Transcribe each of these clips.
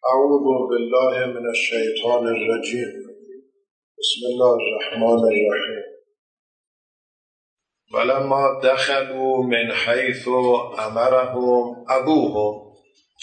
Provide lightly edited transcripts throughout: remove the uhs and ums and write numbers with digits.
اعوذ بالله من الشیطان الرجیم. بسم الله الرحمن الرحیم. ولما دخلوا من حیث امرهم ابوهم.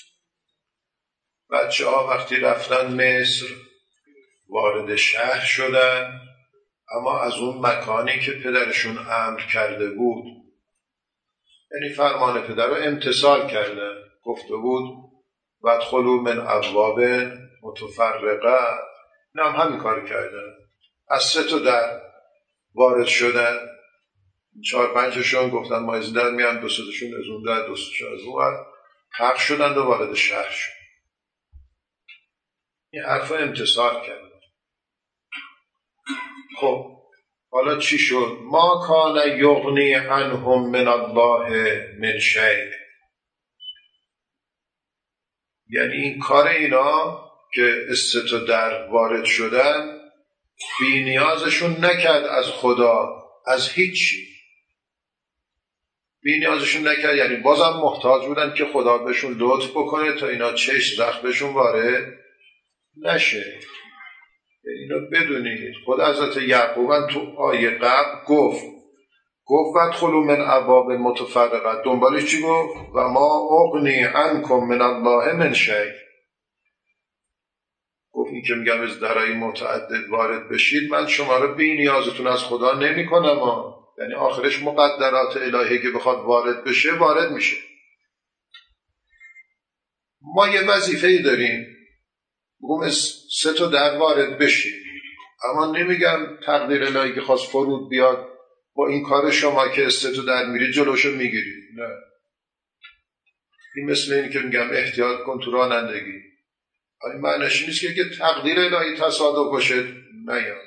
بچه ها وقتی رفتن مصر وارد شهر شدن، اما از اون مکانی که پدرشون امر کرده بود، یعنی فرمان پدر رو امتثال کردن. گفته بود وادخلوا من ابواب متفرقه، این هم همین کار کردن. از 3 در وارد شدن، 4-5شون گفتن ما از در میان، 2-3شون از اون در، 2-3شون از اون در، حق شدن و وارد شهر شد. این حرف امتثال کردن. خب حالا چی شد؟ ما کان یغنی عنهم من الله من شیء. یعنی این کار اینا که از 3 در وارد شدن بی نیازشون نکرد از خدا، از هیچی بی نیازشون نکرد. یعنی بازم محتاج بودن که خدا بهشون لطف بکنه تا اینا چشم زخمشون وارد نشه. اینو بدونید خود حضرت یعقوب تو آیه قبل گفت وادخلوا من ابواب متفرقه، دنبالش چی گفت؟ و ما اغنی عنکم من الله من شیء. گفت این که میگم از درای متعدد وارد بشید، من شما رو بی نیازتون از خدا نمی کنم. یعنی آخرش مقدرات الهی که بخواد وارد بشه وارد میشه. ما یه وظیفه‌ای داریم، بگم از 3 در وارد بشید، اما نمیگم تقدیر الهی که خواست فرود بیاد با این کار شما که از 3 در میرید جلوشو میگیرید. نه، این مثل این که میگم احتیاط کن تو رانندگی. این معنیش نیست که تقدیر الهی تصادف باشه. میاد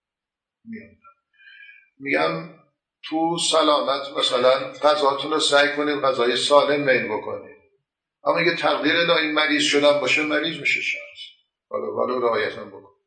میگم تو سلامت مثلا غذاتون رو سعی کنید غذای سالم میل بکنید، اما اگه تقدیر الهی مریض شدن باشه مریض میشه شخص، حالا رعایت هم بکن.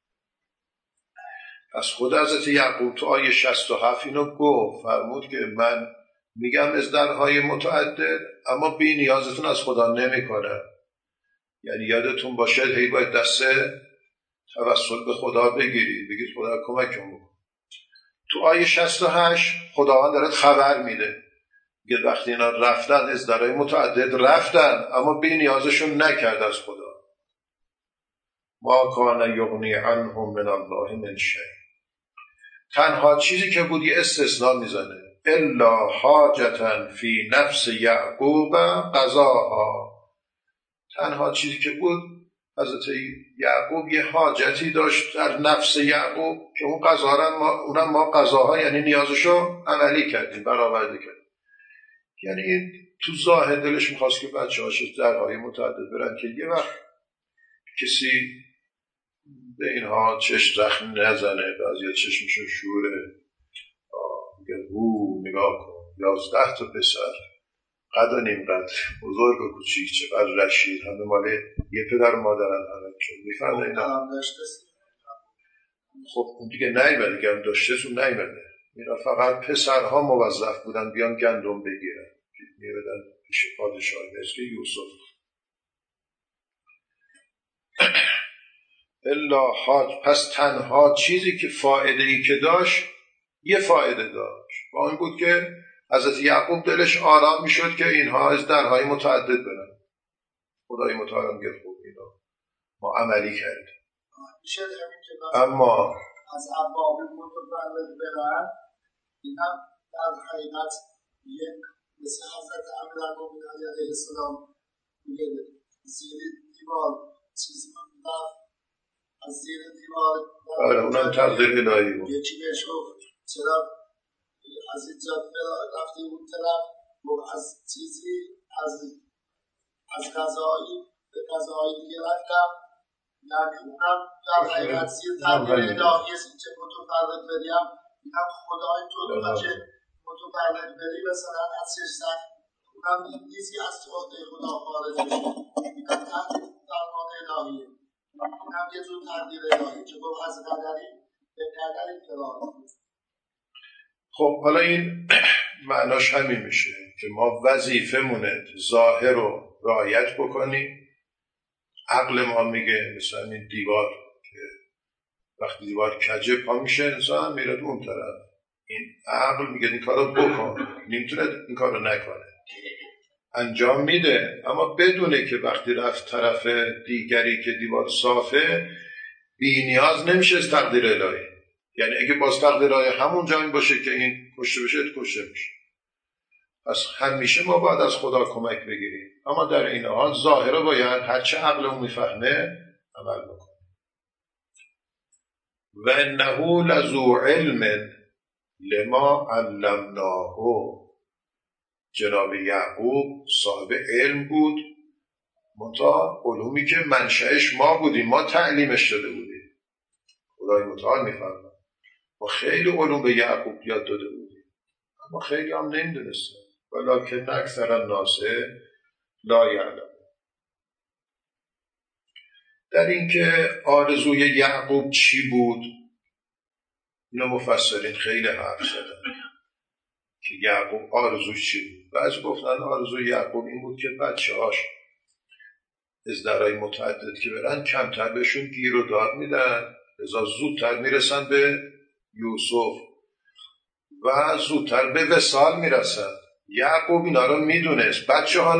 از خود حضرت یعقوب تو آیه 67 اینو گفت، فرمود که من میگم از درهای متعدد اما بی نیازتون از خدا نمی کنم. یعنی یادتون باشه هی باید دست توسل به خدا بگیرید، بگید خدا کمکم بکن. تو آیه 68 خداوند داره خبر میده، میگه وقتی اینا رفتن از درهای متعدد رفتن اما بی نیازشون نکرد از خدا. ما کان یغنی عنهم من الله من شیء. تنها چیزی که بود یه استثناء میزنه، الا حاجتا فی نفس یعقوب قضاها. تنها چیزی که بود حضرت یعقوب یه حاجتی داشت در نفس یعقوب که اون قضا ما قضاها یعنی نیازشو عملی کردیم، برآورده کردیم. یعنی این تو ظاهر دلش میخواست که بچه‌هاش درهای متعدد برن که یه وقت کسی به اینها چشم زخم نزنه. بعضیا چشمشون شوره، میگه نگاه کن 11 تا پسر، قد و نیم قد، بزرگ و کوچیک، چقدر رشید، همه مال یه پدر و مادرن، همه چون میفهمه اینا. خب اون دیگه نیمده، گم داشته تو نیمده. اینا فقط پسرها موظف بودن بیان گندم بگیرن، میبدن پیش پادشاه مثل یوسف. الا حاج، پس تنها چیزی که فایده‌ای که داشت یه فایده داشت، با اون بود که حضرت یعقوب دلش آرام میشد که اینها از درهای متعدد برن. خدای متعال میگه خوب اینا ما عملی کردیم. اما از ابواب متفرق برن، این هم در حقیقت یک مثل حضرت امیرالمومنین علیه السلام میگه زیر دیوار چیزی من از زیر دیوار. آره اونم تقدیر الهی بود. یکی بهش گفت چرا از اینجا رفتی اون طرف، از چیزی از غذایی به غذایی دیگه رفتم. یعنی اونم در حقیقت زیر تقدیر الهی است که متفرق بریم. اینم خدای تو که متفرق بری مثلا از ششتن، اونم نیزی از توقع خدا خارج میشه. اینم تقدیر فرمان الهیه، اینم یه جور تقدیر الهی که گفت از قدری به قدری قرار. خب حالا این معناش همین میشه که ما وظیفه مونه ظاهر رو رعایت بکنیم، عقل ما میگه مثلا این دیوار که وقتی دیوار کجه پا میشه انسان میره اون طرف، این عقل میگه این کارو بکن، نمیتونه این کارو نکنه، انجام میده، اما بدونه که وقتی رفت طرف دیگری که دیوار صافه بی نیاز نمیشه از تقدیر الهی. یعنی اگه باز تقدیر الهی همون جایی باشه که این کشته بشه کشته میشه. پس همیشه ما باید از خدا کمک بگیریم، اما در این حال ظاهرا باید هرچه عقلمون میفهمه عمل بکنه. و انه لذو علم لما علمناه، جناب یعقوب صاحب علم بود، منتها علومی که منشأش ما بودیم، ما تعلیمش داده بودیم. خدای متعال میفرماید ما خیلی علوم به یعقوب یاد داده بودیم، اما خیلی هم نمیدونستن. ولکن اکثر الناس لا یعلمون. در این که آرزوی یعقوب چی بود، اینو مفسرین خیلی حرف زدن که یعقوب آرزوش چی بود. بعضی گفتن آرزوی یعقوب این بود که بچه‌هاش ازدرای متعدد که برن کمتر بهشون گیر و داد میدن، لذا زودتر میرسن به یوسف و زودتر به وصال میرسن. یعقوب اینا رو میدونست، بچه ها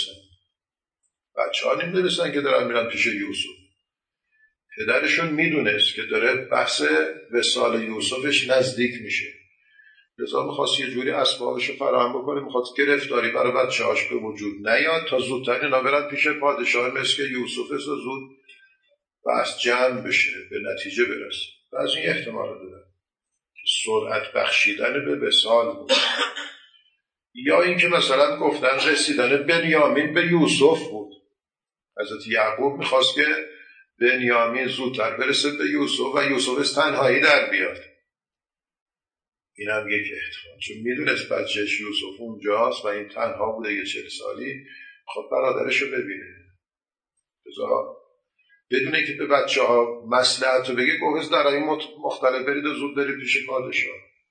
نمیدونستن که دارن میرن پیش یوسف. پدرشون میدونست که داره بحث وصال یوسفش نزدیک میشه، لذا میخواست یه جوری اسبابش رو فراهم بکنه، میخواست گرفتاری برای بچه هاش به وجود نیاد تا زودتر اینا برن پیش پادشاه مثل یوسف زود بحث جمع بشه، به نتیجه برسه. و از این احتمال داره که سرعت بخشیدن به وصال بود. یا اینکه مثلا گفتن رسیدن بنیامین به یوسف بود، حضرت یعقوب میخواست که بنیامین زودتر برسه به یوسف و یوسف از تنهایی در بیاد. این هم یک احتمال، چون میدونست بچهش یوسف اونجاست و این تنها بوده یه 40 سالی، خب برادرش رو ببینه، بذار بدونه که به بچه ها مصلحت رو بگه، گوهز در این مختلف برید و زود برید پیش پادشاه.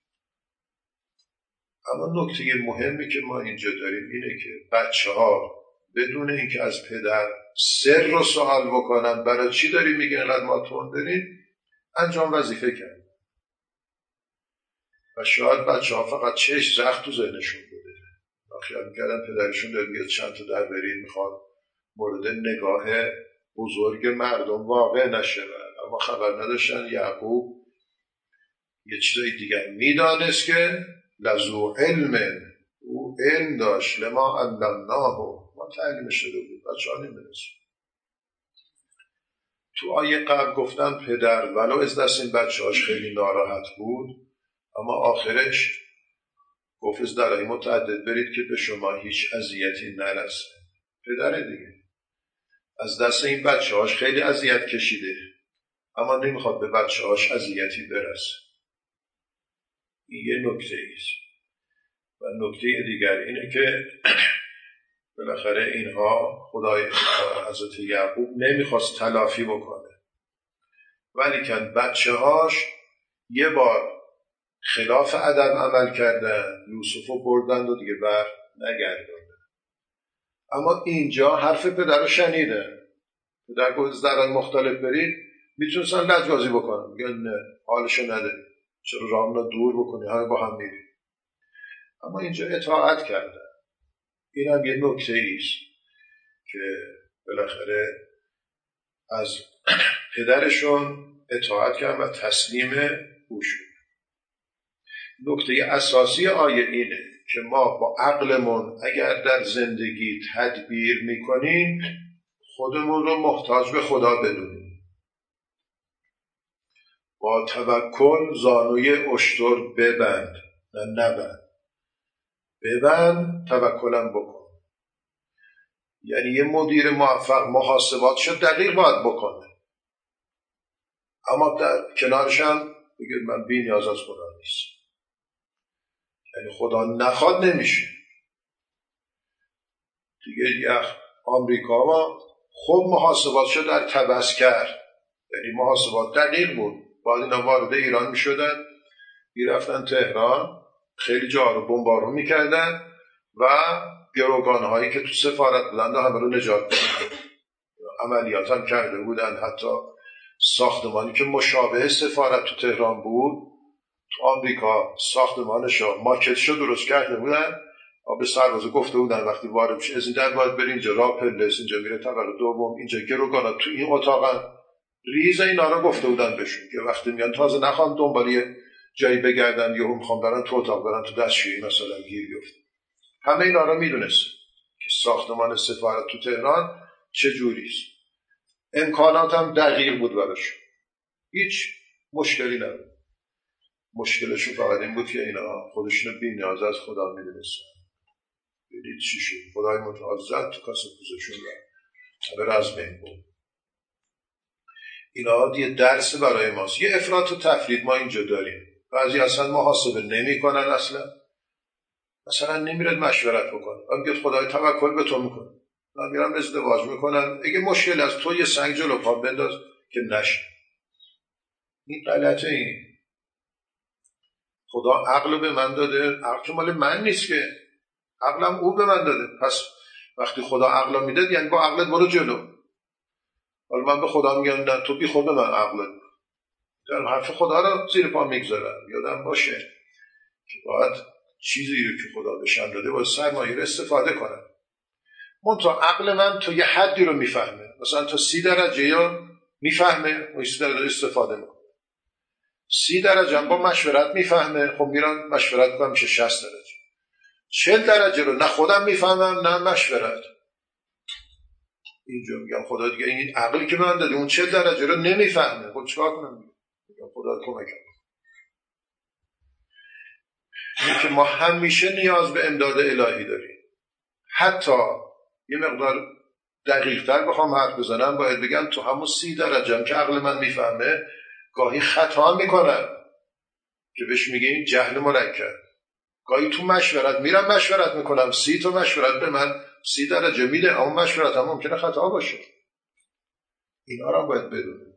اما نکته مهمی که ما اینجا داریم اینه که بچه ها بدون اینکه از پدر سر رو سوال بکنن برای چی داری میگه اینقدر ما تون داریم، انجام وظیفه کرد. و شاید بچه ها فقط چشم زخم تو ذهنشون بوده، خیال میکردن پدرشون داره میگه چند تا در برید، میخواد مورد نگاه بزرگ مردم واقع نشه، اما خبر نداشتن یعقوب یه چیزای دیگر میدانست که لذو علم، او علم داشت، لما علمناه، ما تعلیمش شده بود، بچه ها نمیدونست. تو آیه قبل گفتن پدر ولو از دست این بچه هاش خیلی ناراحت بود، اما آخرش گفت از درهای متعدد برید که به شما هیچ اذیتی نرسه. پدر دیگه از دست این بچه هاش خیلی اذیت کشیده، اما نمیخواد به بچه هاش اذیتی برسه. این یه نکته ایست. و نکته دیگر اینه که بالاخره اینها خدای حضرت یعقوب نمیخواست تلافی بکنه، ولی که بچه هاش یه بار خلاف ادب عمل کردن، یوسف رو بردن و دیگه بر نگردوندن. اما اینجا حرف پدر رو شنیدن. پدر گفت از درهای مختلف برید، میتونستن لجبازی بکنن، میگن نه حالشو نده، چرا رامنا دور بکنی، همه با هم میریم. اما اینجا اطاعت کردن. این هم یه نکته ایست که بالاخره از پدرشون اطاعت کردن و تسلیم او شد. نکته اساسی آیه اینه که ما با عقلمون اگر در زندگی تدبیر میکنیم خودمون رو محتاج به خدا بدونیم. با توکل زانوی اشتر ببند، نه نبند، ببند توکلم بکن. یعنی یه مدیر موفق محاسباتشو دقیق باید بکنه، اما در کنارش هم بگه من بی نیاز از خدا نیست. یعنی خدا نخواد نمیشه دیگه. آمریکا ما خب محاسباتشو در تبس کرد، یعنی محاسبات دقیق بود. بعد اینا وارد ایران میشدن، میرفتن تهران، خیلی جا رو بمبارون میکردن و گروگانهایی که تو سفارت بودن همه رو نجات میدادن. عملیات هم کرده بودن. حتی ساختمانی که مشابه سفارت تو تهران بود تو آمریکا ساختمانشو ماکتشو درست کرده بودن. به سربازا گفته بودن وقتی وارد بشی از این در باید بری اینجا راه پلس، اینجا میره طبقه دوم، اینجا گروگانا تو این اتاقن. ریز اینا رو گفته بودن بهشون که وقتی میان تازه نخوام دنبال جایی بگردن یا میخوام برن تو اتاق برن تو دستشویی مثلا گیر بیفتن. همه اینا رو میدونست که ساختمان سفارت تو تهران چه جوریست. امکانات هم دقیق بود براش، هیچ مشکلی نبود. مشکلشون فقط این بود که اینا خودشون بی نیاز از خدا میدونستن. ببینید چی شد، خدای متعال زد تو کاسه کوزشون و به رزم این بود. اینا یه درس برای ماست. یه افراط و تفرید ما اینجا داریم. بعضی اصلا محاسبه نمی کنن، اصلا نمیرد مشورت بکنه. من میگه خدای توکل به تو میکنه، من میرم ازدواج میکنم، اگه مشکل از تو یه سنگ جلو پا بنداز که نشه. این غلطه. این خدا عقل به من داده، عقل مال من نیست که، عقلم او به من داده. پس وقتی خدا عقل میده یعنی با عقلت برو جلو. حالا من به خدا میگم نه تو بی خود به من عقلت، در حرف خدا رو زیر پا میگذارم. یادم باشه که باید چیزی رو که خدا بهشم داده باید سرمایه رو استفاده کنم. منتها عقل من تو یه حدی رو میفهمه، مثلا تا 30 درجه یا میفهمه و 30 درجه استفاده میکنه. 30 درجه هم با مشورت میفهمه، خب میرم مشورت کنم میشه 60 درجه. 40 درجه رو نه خودم میفهمم نه مشورت. اینجا میگم خدا دیگه این عقلی که من داده اون 40 درجه رو نمیفهمه، خب چیکار کنم؟ میگم خدا کمک کنه. این که ما همیشه نیاز به امداد الهی داریم. حتی یه مقدار دقیق‌تر بخوام حرف بزنم باید بگم تو همون 30 درجه هم که عقل من میفهمه گاهی خطا میکنم که بهش میگیم جهل مرکب. گاهی تو مشورت میرم مشورت میکنم، 30 تا مشورت به من 30 درجه میده، اما مشورت هم ممکنه خطا باشه. اینا رو باید بدونیم.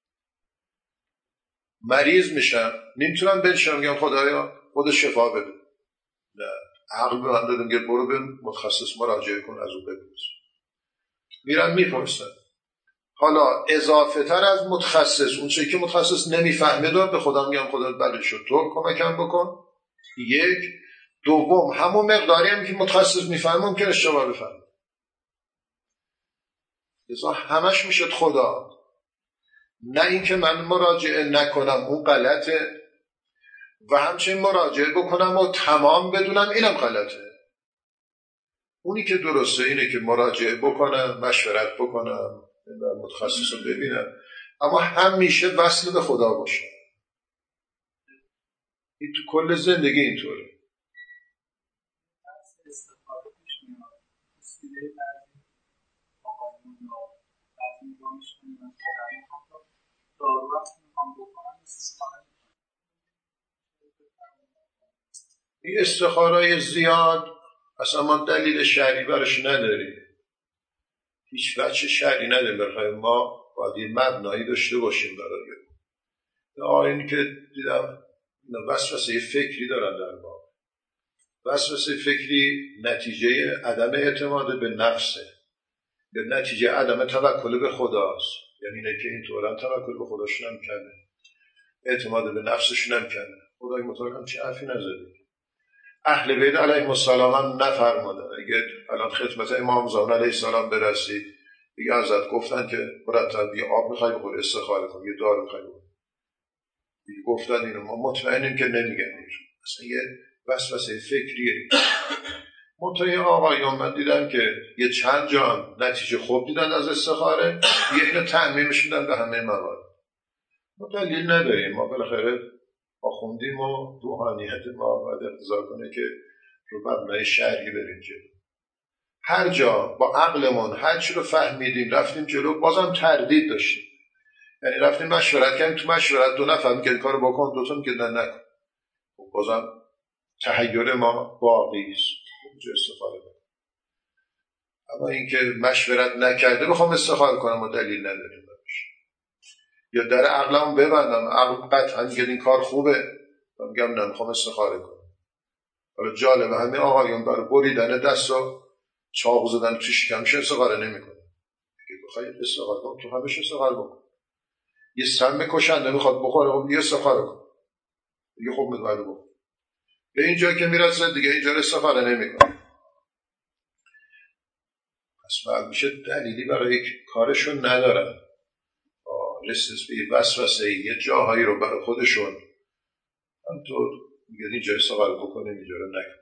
مریض میشم نمیتونم بنشم میگم خدایا خود شفا بده، نه، عقل به من داده میگه برو به متخصص مراجعه کن، از اون بپرس. میرم میپرسم. حالا اضافه تر از متخصص اون چیزی که متخصص نمیفهمه دار به خدا میگم خدا بله شد تو کمکم بکن. یک. دوم همون مقداری هم که متخصص میفهمه ممکن اشتباه بفهمه، لذا همش میشد خدا. نه اینکه من مراجعه نکنم اون غلطه و همچنین مراجعه بکنم و تمام بدونم اینم غلطه. اونی که درسته اینه که مراجعه بکنم، مشورت بکنم، متخصص رو ببینم، اما همیشه وصل به خدا باشم. این تو کل زندگی اینطوره. این استخارای زیاد اصلا ما دلیل شرعی برش نداریم، هیچ وجه شرعی نداریم. برای ما باید یه مبنایی داشته باشیم برای این که دیدم وسوسه فکری دارن در ما. وسوسه فکری نتیجه عدم اعتماد به نفسه، به نتیجه عدم توکل به خداست. یعنی اینه که اینطورا توکل به خداشون هم کنه، اعتماد به نفسشون هم کنه. خدای متعال هم چه حرفی نزده. اهل بیت علیهم السلام هم نفرمادن اگه الان خدمت امام زمان علیه السلام برسی دیگه ازت گفتن که مرتب یه آب میخوای بخوری استخاره کن، یه دار میخوای بخوری، دیگه گفتن اینو ما مطمئنیم که نمیگن. اصلا یه وسوسه فکریه. منطقه آقایون من دیدم که یه چند جا نتیجه خوب دیدن از استخاره، یه اینو تعمیمش میدن به همه موارد. ما دلیل نداریم، ما بالاخره آخوندیم و روحانیت ما باید اقتضا کنه که رو مبنای شرعی بریم جلو. هر جا با عقلمون هر چی رو فهمیدیم رفتیم جلو، بازم تردید داشتیم، یعنی رفتیم مشورت کردیم، تو مشورت 2 نفر میگن این کارو بکن، 2 تا میگن نه نکن، بازم تحیر ما باقی است، اونجا استفاده کنیم. اما اینکه مشورت نکرده بخوام استفاده کنم و دلیل نداریم یا در عقلم ببندم، عقل قطعا میگه این کار خوبه و میگم نه میخوام استخاره کنم. حالا جالبه همه آقایون برای بریدن دست و چاقو زدن تو شکمش استخاره نمیکنه، که بخوای استقال کن تو همش استقال بکن. یه سم کشنده میخواد بخوره، خب یه استخاره کن دیگه، خب میگوید بکن. به اینجا که میرسه دیگه اینجا استخاره نمیکنه. پس بعد میشه دلیلی برای کارشون ندارن، رسیس به وسوسه یه جاهایی رو برای خودشون همطور میگه اینجا استخاره بکنه اینجا رو نکن.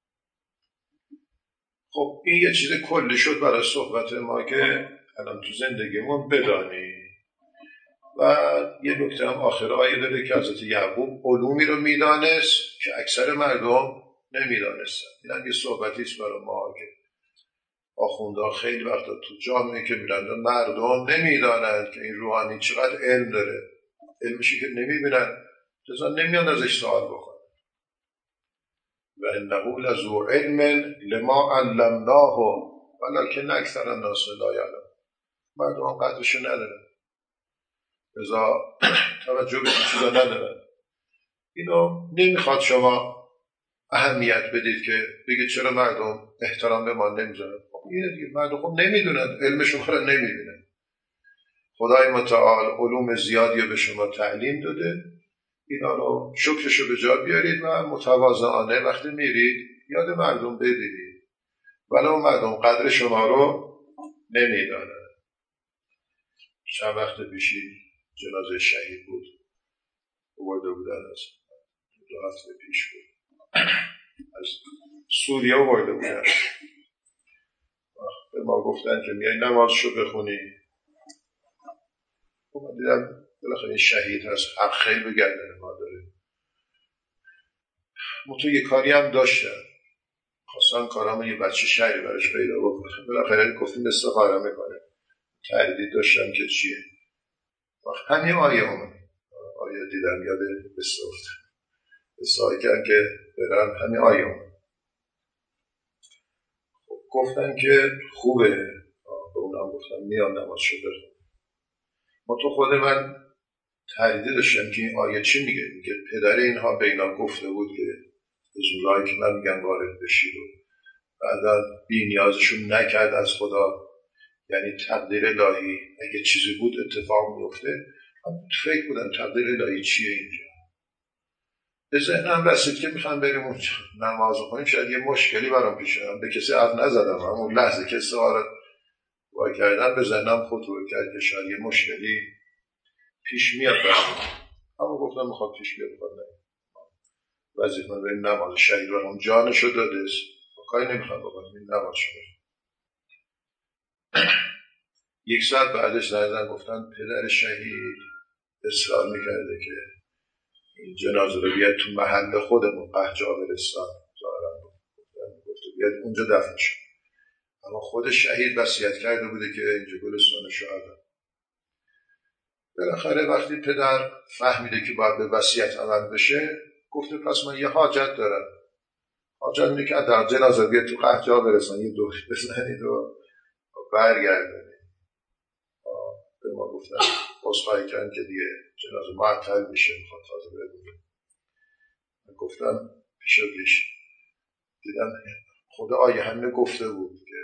خب این یه چیز کلی شد برای صحبت ما که الان تو زندگیمون بدانی. و یه نکته هم آخر آیه داره که حضرت یعقوب علومی رو میدانست که اکثر مردم نمیدانستن. این هم یه صحبتیست برای ما که آخوندها خیلی وقتا تو جامعه که میرن مردم نمیدانند که این روحانی چقدر علم داره، علمشی که نمیبینن لذا نمیان ازش سوال بکنن. و انه لذو علم لما علمناه ولکن اکثر الناس لا یعلمون. مردم قدرشو ندارن، لذا توجه به این چیزا ندارن. اینو نمیخواد شما اهمیت بدید که بگید چرا مردم احترام به ما نمیذارن. خب اینه دیگه، مردم خب نمیدونن، علم شما رو نمیبینن. خدای متعال علوم زیادی به شما تعلیم داده، اینا رو شکرشو به جا بیارید و متواضعانه وقتی میرید یاد مردم بدید، ولو مردم قدر شما رو نمیدانن. چند وقت پیشی جنازه شهید بود، آورده بودن از 2 هفته پیش بود، از سوریه آورده بودن. به ما گفتن که میای نمازشو بخونی. خب من دیدم بالاخره این شهید هست، حق خیلی به گردن ما داره. تو یه کاری هم داشتن، خواستن کارامو یه بچه شهری براش پیدا بکنه، بالاخره گفتیم استخاره میکنه. تردید داشتم که چیه. همین آیه دیدم یاد استخاره کردن که برن همین آیه گفتن که خوبه. به اونم گفتم میام نماز شو بخون. ما تو خود من تردید داشتم که این آیه چی میگه. میگه پدر اینها به اینا گفته بود که از اونایی که من میگم وارد بشید و بعدا بی نیازشون نکرد از خدا، یعنی تقدیر الهی اگه چیزی بود اتفاق میفته. من فکر بودم تقدیر الهی چیه اینجا. به ذهنم رسید که میخوام بریم اونجا نماز بخونیم، شاید یه مشکلی برام پیش بیاد. به کسی حرف نزدم، اون لحظه که استخاره وای کردن به ذهنم خطور کرد که شاید یه مشکلی پیش میاد برام، اما گفتم میخواد پیش بیاد بخواد نمید وظیفه من بریم نماز شهید و اون جانشو داده است، کاری نمیخوام بکنم این نماز شده. 1 ساعت بعدش زدن گفتن پدر شهید اصرار میکرده که این جنازه رو بیاد تو محل خودمون قحجابرستان گفته بیاد اونجا دفن شد، اما خود شهید وصیت کرده بوده که اینجا گلستان شهدا. بالاخره وقتی پدر فهمیده که باید به وصیت عمل بشه گفته پس من یه حاجت دارم. حاجت اینه که در جنازه بیاد تو قحجابرستان یه دوری بزنید و برگردید. به ما گفتن عذرخواهی کردن که دیگه جنازه معطل میشه، میخواد تازه بره. گفتم پیش دیدم خدا آیه همینه گفته بود که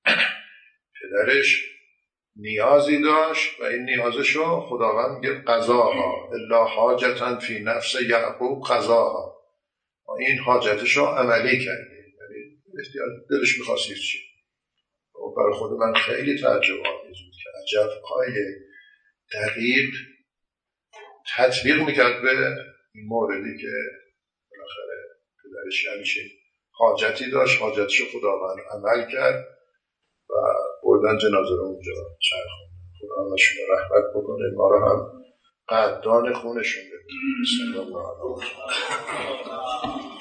پدرش نیازی داشت و این نیازشو خداوند میگه قضاها الا حاجتا فی نفس یعقوب قضاها، این حاجتشو عملی کردیم، یعنی احتیاج دلش میخواست چی. و برای خود من خیلی تعجب آمیز بود که عجب آیه دقیق تطبیق میکرد به این موردی که بالاخره پدرش همیشه حاجتی داشت، حاجتشو خداوند عمل کرد و بردن جنازه رو اونجا چرخوند. خدا همشون رو رحمت بکنه، ما رو هم قدردان خونشون بکنه. بسم الله الرحمن الرحیم.